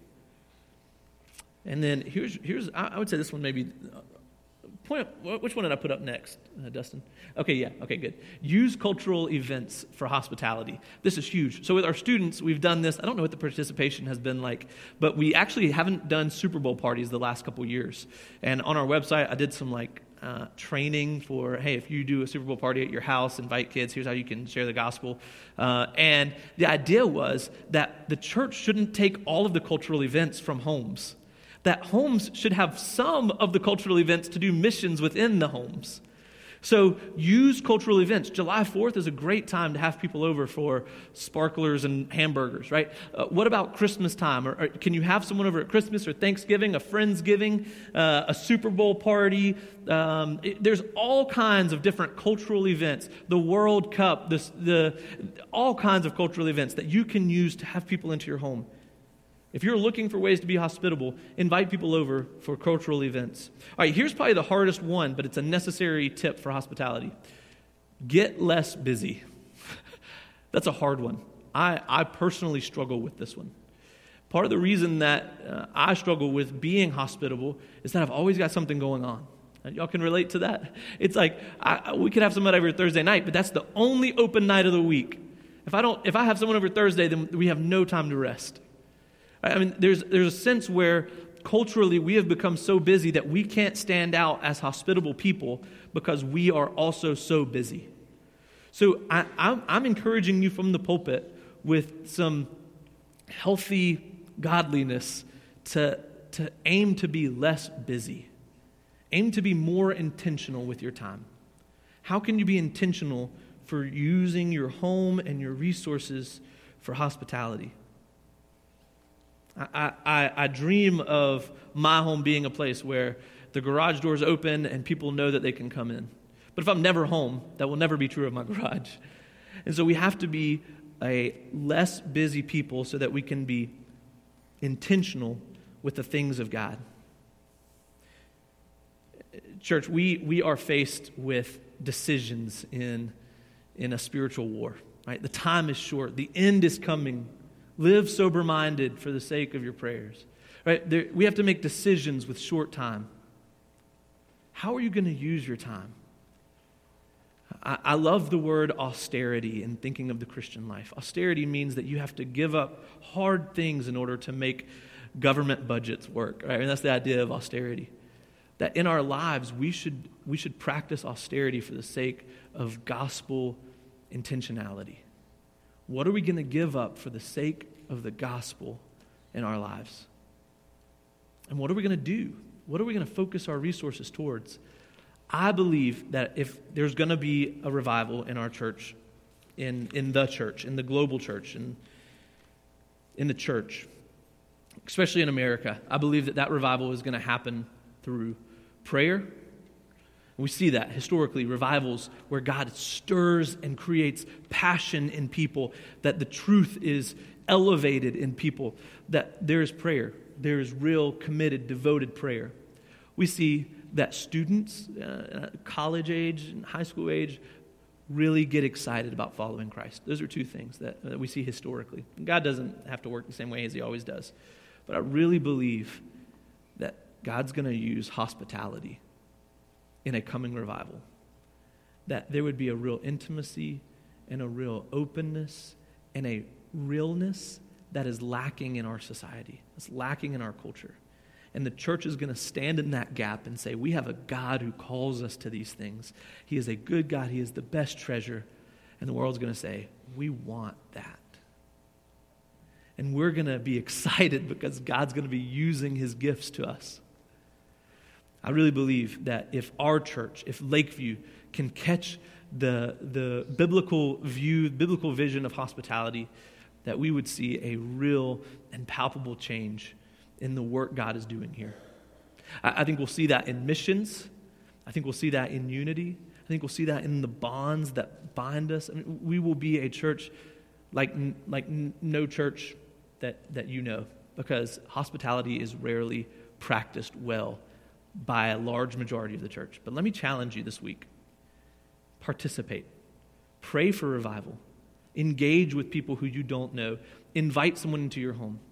And then here's here's I would say this one maybe. Point, which one did I put up next, uh, Dustin? Okay, yeah, okay, good. Use cultural events for hospitality. This is huge. So with our students, we've done this. I don't know what the participation has been like, but we actually haven't done Super Bowl parties the last couple years. And on our website, I did some like uh, training for, hey, if you do a Super Bowl party at your house, invite kids, here's how you can share the gospel. Uh, and the idea was that the church shouldn't take all of the cultural events from homes. That homes should have some of the cultural events to do missions within the homes. So use cultural events. July fourth is a great time to have people over for sparklers and hamburgers, right? Uh, what about Christmas time? Or, or can you have someone over at Christmas or Thanksgiving, a Friendsgiving, uh, a Super Bowl party? Um, it, there's all kinds of different cultural events. The World Cup, this, the all kinds of cultural events that you can use to have people into your home. If you're looking for ways to be hospitable, invite people over for cultural events. All right, here's probably the hardest one, but it's a necessary tip for hospitality. Get less busy. That's a hard one. I, I personally struggle with this one. Part of the reason that uh, I struggle with being hospitable is that I've always got something going on. And y'all can relate to that. It's like I, we could have someone over Thursday night, but that's the only open night of the week. If I don't, if I have someone over Thursday, then we have no time to rest. I mean, there's there's a sense where culturally we have become so busy that we can't stand out as hospitable people because we are also so busy. So I, I'm, I'm encouraging you from the pulpit with some healthy godliness to, to aim to be less busy. Aim to be more intentional with your time. How can you be intentional for using your home and your resources for hospitality? I, I, I dream of my home being a place where the garage doors open and people know that they can come in. But if I'm never home, that will never be true of my garage. And so we have to be a less busy people so that we can be intentional with the things of God. Church, we, we are faced with decisions in, in a spiritual war. Right? The time is short. The end is coming. Live sober-minded for the sake of your prayers. Right? There, we have to make decisions with short time. How are you going to use your time? I, I love the word austerity in thinking of the Christian life. Austerity means that you have to give up hard things in order to make government budgets work. Right? And that's the idea of austerity. That in our lives, we should, we should practice austerity for the sake of gospel intentionality. What are we going to give up for the sake of the gospel in our lives? And what are we going to do? What are we going to focus our resources towards? I believe that if there's going to be a revival in our church, in, in the church, in the global church, in, in the church, especially in America. I believe that that revival is going to happen through prayer. We see that historically, revivals where God stirs and creates passion in people, that the truth is elevated in people, that there is prayer. There is real, committed, devoted prayer. We see that students, uh, college age and high school age, really get excited about following Christ. Those are two things that, that we see historically. God doesn't have to work the same way as he always does. But I really believe that God's going to use hospitality in a coming revival. That there would be a real intimacy and a real openness and a realness that is lacking in our society. It's lacking in our culture. And the church is going to stand in that gap and say, we have a God who calls us to these things. He is a good God. He is the best treasure. And the world's going to say, we want that. And we're going to be excited because God's going to be using his gifts to us. I really believe that if our church, if Lakeview can catch the, the biblical view, biblical vision of hospitality, that we would see a real and palpable change in the work God is doing here. I, I think we'll see that in missions. I think we'll see that in unity. I think we'll see that in the bonds that bind us. I mean, we will be a church like, like no church that, that you know, because hospitality is rarely practiced well by a large majority of the church. But let me challenge you this week. Participate. Pray for revival. Engage with people who you don't know. Invite someone into your home.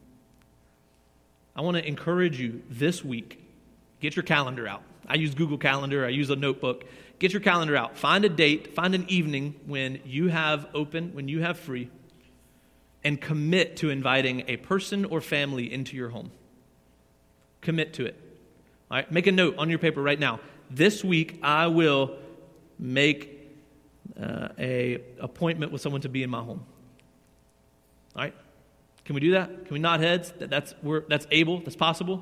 I want to encourage you this week, get your calendar out. I use Google Calendar. I use a notebook. Get your calendar out. Find a date. Find an evening when you have open, when you have free, and commit to inviting a person or family into your home. Commit to it. All right, make a note on your paper right now. This week, I will make uh, a appointment with someone to be in my home. All right, can we do that? Can we nod heads? That that's we're, that's able. That's possible.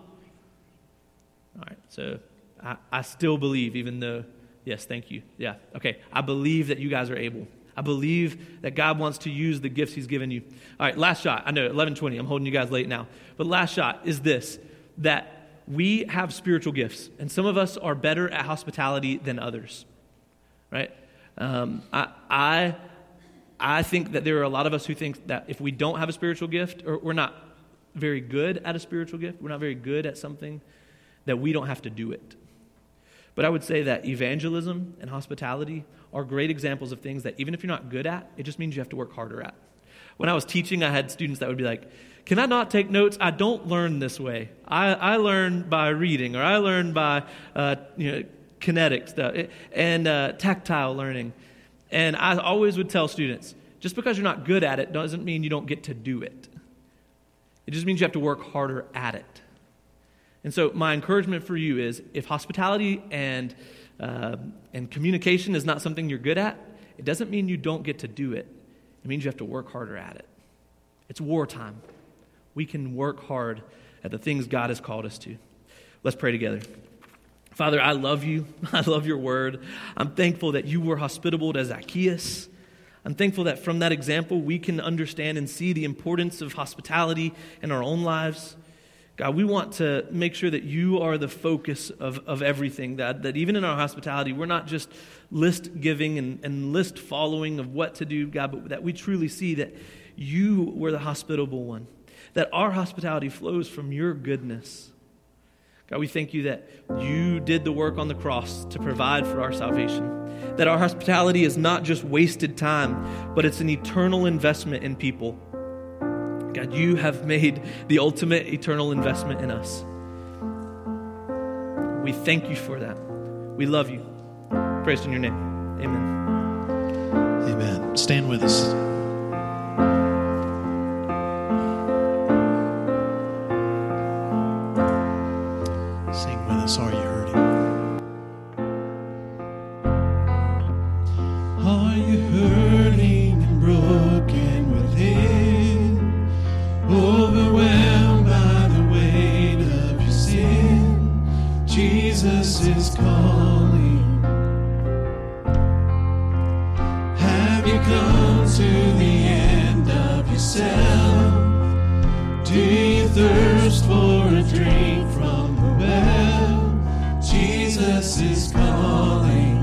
All right, so I, I still believe, even though yes, thank you. Yeah, okay. I believe that you guys are able. I believe that God wants to use the gifts he's given you. All right, last shot. I know eleven twenty. I'm holding you guys late now, but last shot is this: that we have spiritual gifts, and some of us are better at hospitality than others, right? Um, I, I, I think that there are a lot of us who think that if we don't have a spiritual gift, or we're not very good at a spiritual gift, we're not very good at something, that we don't have to do it. But I would say that evangelism and hospitality are great examples of things that even if you're not good at, it just means you have to work harder at. When I was teaching, I had students that would be like, can I not take notes? I don't learn this way. I, I learn by reading, or I learn by uh, you know, kinetic stuff and uh, tactile learning. And I always would tell students, just because you're not good at it doesn't mean you don't get to do it. It just means you have to work harder at it. And so my encouragement for you is, if hospitality and uh, and communication is not something you're good at, it doesn't mean you don't get to do it. It means you have to work harder at it. It's wartime. We can work hard at the things God has called us to. Let's pray together. Father, I love you. I love your word. I'm thankful that you were hospitable to Zacchaeus. I'm thankful that from that example, we can understand and see the importance of hospitality in our own lives. God, we want to make sure that you are the focus of, of everything, that, that even in our hospitality, we're not just list giving and, and list following of what to do, God, but that we truly see that you were the hospitable one, that our hospitality flows from your goodness. God, we thank you that you did the work on the cross to provide for our salvation, that our hospitality is not just wasted time, but it's an eternal investment in people. God, you have made the ultimate eternal investment in us. We thank you for that. We love you. Praise in your name. Amen. Amen. Stand with us. Sing with us, Are You Hurting? Are you hurting and broken within? Overwhelmed by the weight of your sin? Jesus is calling. Have you come to the end of yourself? Do you thirst for a drink from the well, Jesus is calling.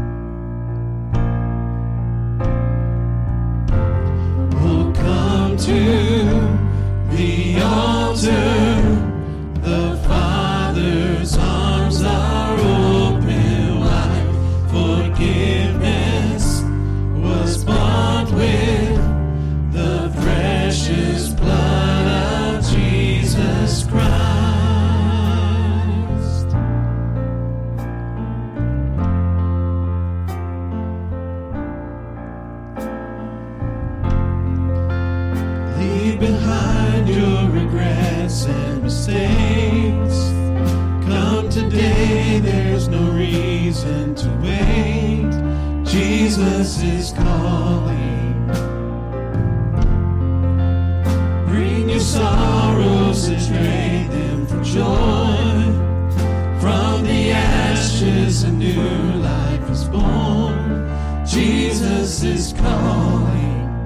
Oh, come to the altar. The Father's arms are open wide. Forgiveness was bought with the precious blood of Jesus Christ. Leave behind your regrets and mistakes. Come today, there's no reason to wait. Jesus is calling. Bring your sorrows and trade them for joy. From the ashes a new life is born. Jesus is calling.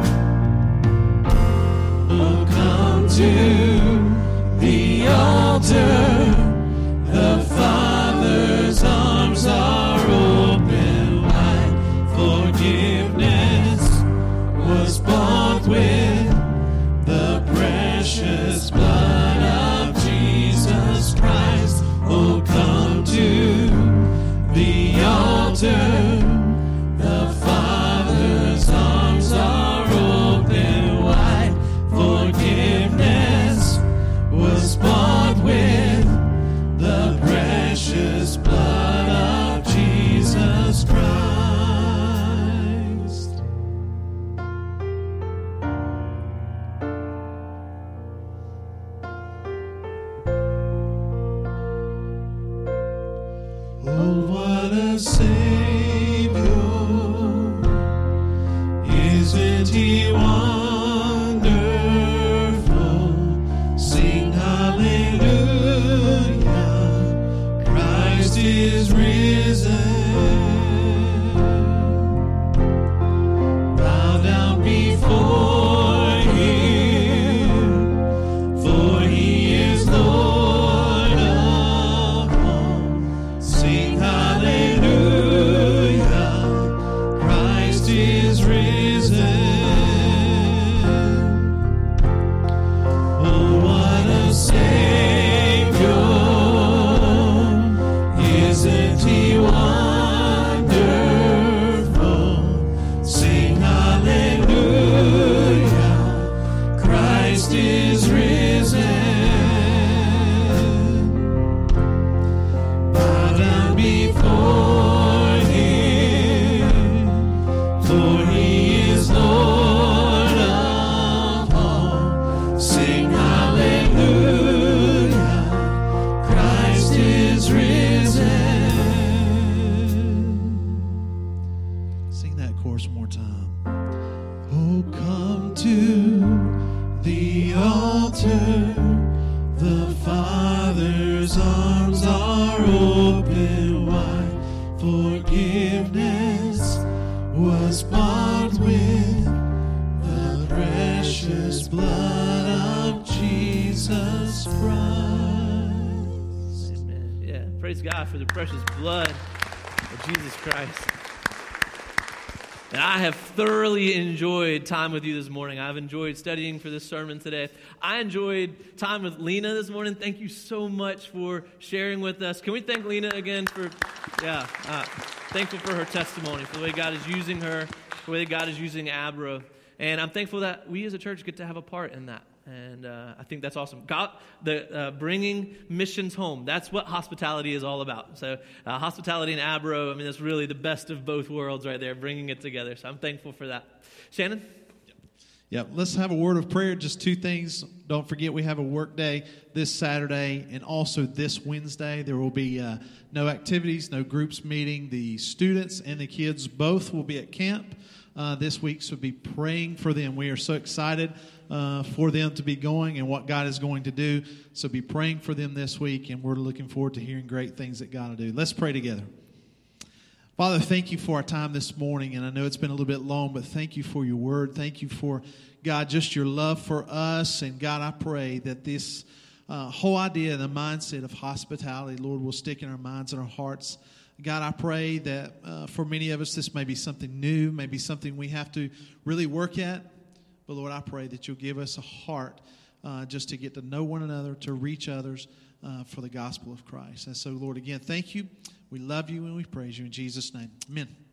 Oh, come to the altar. The Father's arms are open wide. Forgiveness was bought with the precious blood of Jesus Christ. Oh, come to the altar. The Father's arms are open wide. Forgiveness was bought with the precious blood of Jesus Christ. Oh, what a Savior! Isn't He wonderful? Sing hallelujah! Christ is risen. Bow down before Him, for He is Lord of all. Sing hallelujah! Christ is risen. Oh, what a Savior! Isn't He wonderful? Sing hallelujah! Christ is risen. Bow down before Him, for He is Lord of all. Sing hallelujah! Christ is risen. Sing that chorus one more time. Oh, come to the altar. The Father's arms are open wide. Forgiveness was bought with the precious blood of Jesus Christ. Amen. Yeah, praise God for the precious blood of Jesus Christ. And I have thoroughly enjoyed time with you this morning. I've enjoyed studying for this sermon today. I enjoyed time with Lena this morning. Thank you so much for sharing with us. Can we thank Lena again for, yeah, uh, thankful for her testimony, for the way God is using her, the way that God is using Abra. And I'm thankful that we as a church get to have a part in that. And uh, I think that's awesome. God, the uh, bringing missions home. That's what hospitality is all about. So uh, hospitality and Abro, I mean, that's really the best of both worlds right there, bringing it together. So I'm thankful for that. Shannon? Yeah, let's have a word of prayer. Just two things. Don't forget we have a work day this Saturday and also this Wednesday. There will be uh, no activities, no groups meeting. The students and the kids both will be at camp uh, this week, so be praying for them. We are so excited uh, for them to be going and what God is going to do. So be praying for them this week, and we're looking forward to hearing great things that God will do. Let's pray together. Father, thank you for our time this morning, and I know it's been a little bit long, but thank you for your word. Thank you for, God, just your love for us, and God, I pray that this uh, whole idea, the mindset of hospitality, Lord, will stick in our minds and our hearts. God, I pray that uh, for many of us this may be something new, maybe something we have to really work at, but Lord, I pray that you'll give us a heart uh, just to get to know one another, to reach others uh, for the gospel of Christ. And so, Lord, again, thank you. We love you and we praise you in Jesus' name. Amen.